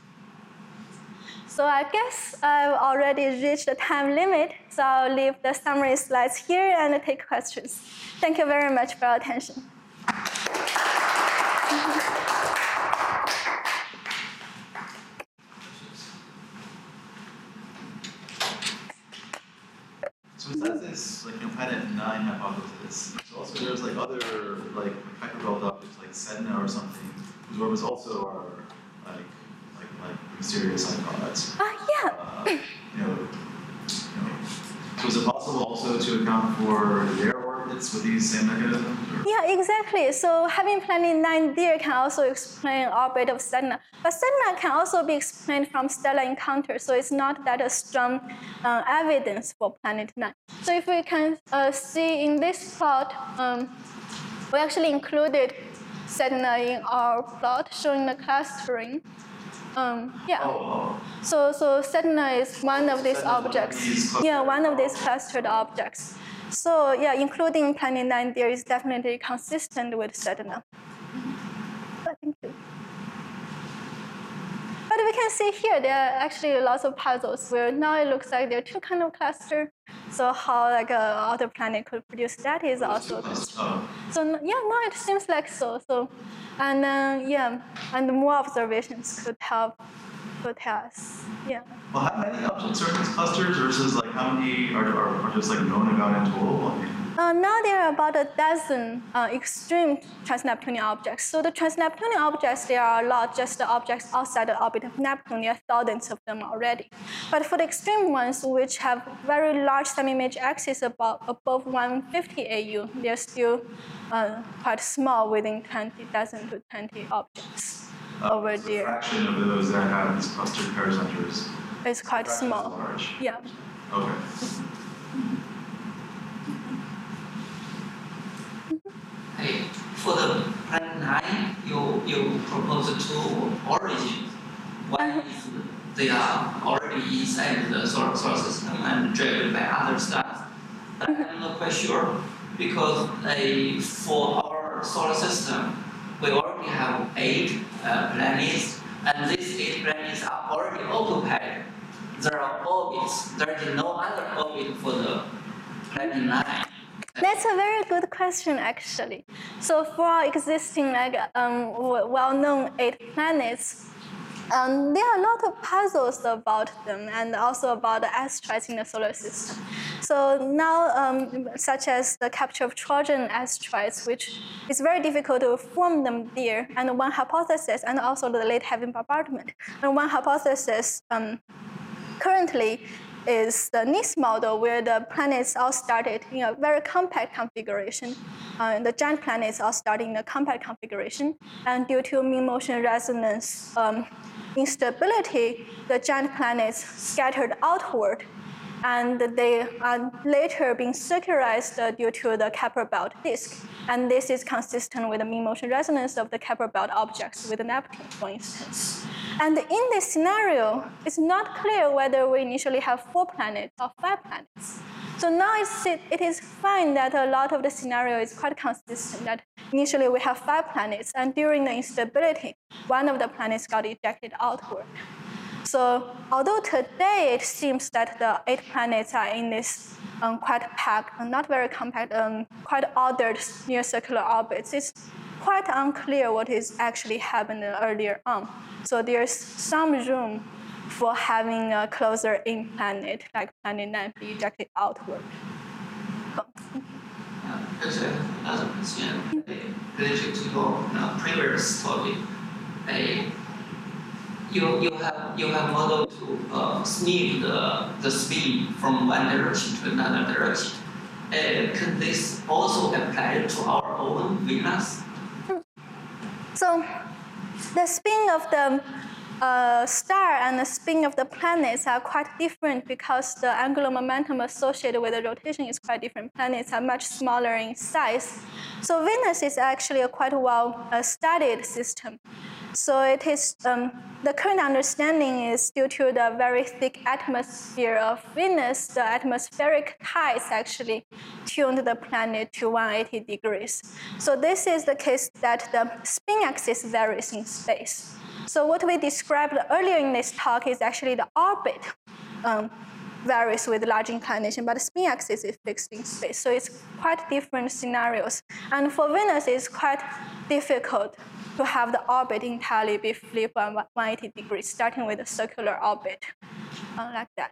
So I guess I've already reached the time limit, so I'll leave the summary slides here and take questions. Thank you very much for your attention. So besides this, Planet 9 hypothesis, so also there's other Kuiper belt objects like Sedna or something, whose orbits also are mysterious iPods. Yeah. So is it possible also to account for their orbits with these same mechanisms? Or? Yeah, exactly. So having Planet 9 there can also explain orbit of Sedna. But Sedna can also be explained from stellar encounters, so it's not that a strong evidence for Planet 9. So if we can see in this plot, we actually included Sedna in our plot showing the clustering. So Sedna is one of these objects. Yeah, one of these clustered objects. So yeah, including Planet 9 there is definitely consistent with Sedna. Thank you. But we can see here there are actually lots of puzzles where now it looks like there are two kind of clusters. So how other planet could produce that is also. So yeah, now it seems like so. And and more observations could help to tell us. Yeah. Well, how many objects are in these clusters versus how many are just known about in total? Now there are about a dozen extreme trans-Neptunian objects. So the trans-Neptunian objects, there are a lot, just the objects outside the orbit of Neptune. There are thousands of them already. But for the extreme ones, which have very large semi-major axes above 150 AU, they're still quite small, within 20 dozen to 20 objects over there. The fraction of those that have these clustered pericenters. It's quite small. Large. Yeah. Okay. Hey, for the Planet 9, you propose two origins. One is they are already inside the solar system and driven by other stars. But I'm not quite sure because for our solar system, we already have 8 planets, and these 8 planets are already occupied. There are orbits. There is no other orbit for the Planet 9. That's a very good question, actually. So for our existing well-known 8 planets, there are a lot of puzzles about them and also about the asteroids in the solar system. So now, such as the capture of Trojan asteroids, which is very difficult to form them there, and one hypothesis, and also the late heavy bombardment. And one hypothesis currently is the NIST model, where the planets all started in a very compact configuration. The giant planets all started in a compact configuration, and due to mean motion resonance instability, the giant planets scattered outward, and they are later being circularized due to the Kuiper belt disk. And this is consistent with the mean motion resonance of the Kuiper belt objects with Neptune, for instance. And in this scenario, it's not clear whether we initially have 4 planets or 5 planets. So now it is fine that a lot of the scenario is quite consistent, that initially we have 5 planets, and during the instability, one of the planets got ejected outward. So although today it seems that the 8 planets are in this quite packed, not very compact, quite ordered near circular orbits, it's quite unclear what is actually happened earlier on. So there's some room for having a closer in planet, like planet 9, be ejected outward. As a question, related to your previous topic, you have model to sneak the speed from one direction to another direction. Can this also apply to our own Venus? So the spin of the star and the spin of the planets are quite different because the angular momentum associated with the rotation is quite different. Planets are much smaller in size. So Venus is actually a quite well-studied system. So it is, the current understanding is due to the very thick atmosphere of Venus, the atmospheric tides actually tuned the planet to 180 degrees. So this is the case that the spin axis varies in space. So what we described earlier in this talk is actually the orbit varies with large inclination, but the spin axis is fixed in space. So it's quite different scenarios. And for Venus, it's quite difficult to have the orbit entirely be flipped 180 degrees, starting with a circular orbit, like that.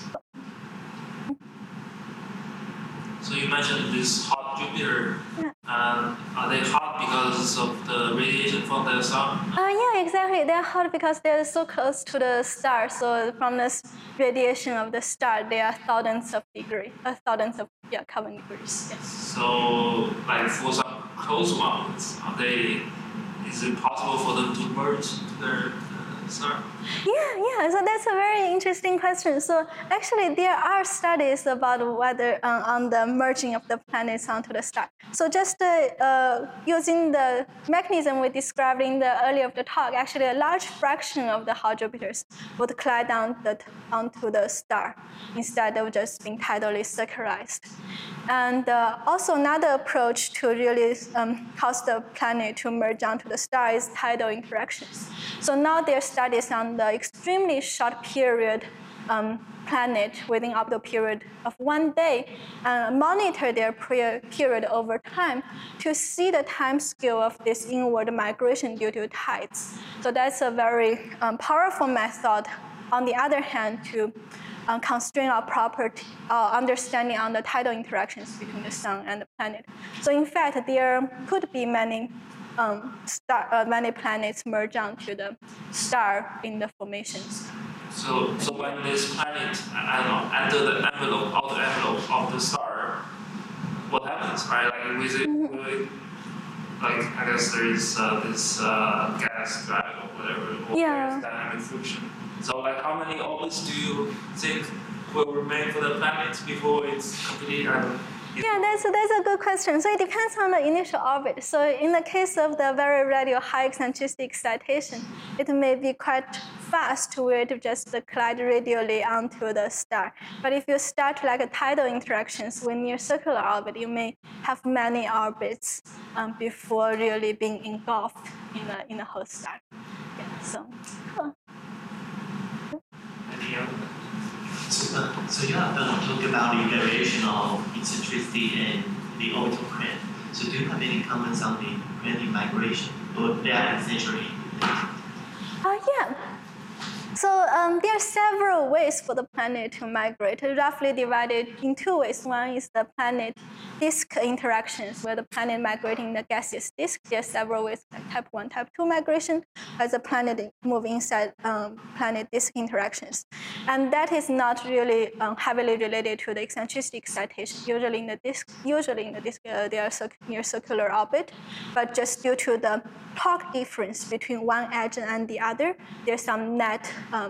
So you mentioned this hot Jupiter. Are they hot because of the radiation from the sun? Yeah, exactly. They're hot because they're so close to the star. So from this radiation of the star, they are thousands of Kelvin degrees. Yes. So, like for some close ones, is it possible for them to merge into their star? Yeah. So that's a very interesting question. So actually, there are studies about whether on the merging of the planets onto the star. So just using the mechanism we described in the earlier of the talk, actually a large fraction of the hot Jupiters would collide onto the star instead of just being tidally circularized. And also another approach to really cause the planet to merge onto the star is tidal interactions. So now there are studies on the extremely short period planet within up to a period of 1 day and monitor their period over time to see the time scale of this inward migration due to tides. So that's a very powerful method, on the other hand, to constrain our understanding on the tidal interactions between the sun and the planet. So in fact, there could be many planets merge onto the star in the formations. So when this planet, enter the outer envelope of the star, what happens, right? Like with it, like I guess there is this gas drag or whatever, or there's dynamic friction. So like how many orbits do you think will remain for the planet before it's completely? Yeah, that's a good question. So it depends on the initial orbit. So in the case of the very radial high eccentricity excitation, it may be quite fast where it just collide radially onto the star. But if you start like a tidal interactions when near circular orbit, you may have many orbits before really being engulfed in the whole star. Yeah, so cool. Any other? So you have talked about the variation of eccentricity and the orbital crane. So do you have any comments on the crane migration, or they are essentially? Yeah. So there are several ways for the planet to migrate, roughly divided in two ways. One is the planet-disk interactions, where the planet migrating in the gaseous disk. There are several ways, like type 1, type 2 migration, as the planet move inside planet-disk interactions. And that is not really heavily related to the eccentricity excitation. Usually in the disk, they are near circular orbit, but just due to the torque difference between one edge and the other, there's some net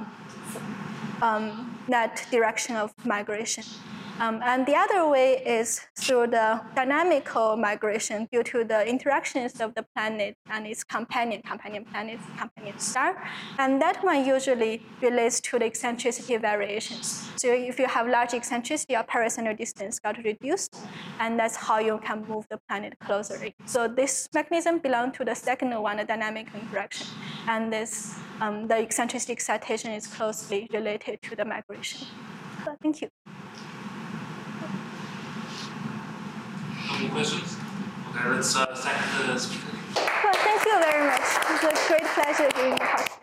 direction of migration. And the other way is through the dynamical migration due to the interactions of the planet and its companion planet, companion star. And that one usually relates to the eccentricity variations. So if you have large eccentricity, your pericenter distance got reduced, and that's how you can move the planet closer. So this mechanism belongs to the second one, the dynamic interaction. And this, the eccentricity excitation is closely related to the migration. So thank you. No more questions? Okay, let's thank the speaker. Well, thank you very much. It was a great pleasure doing the talk.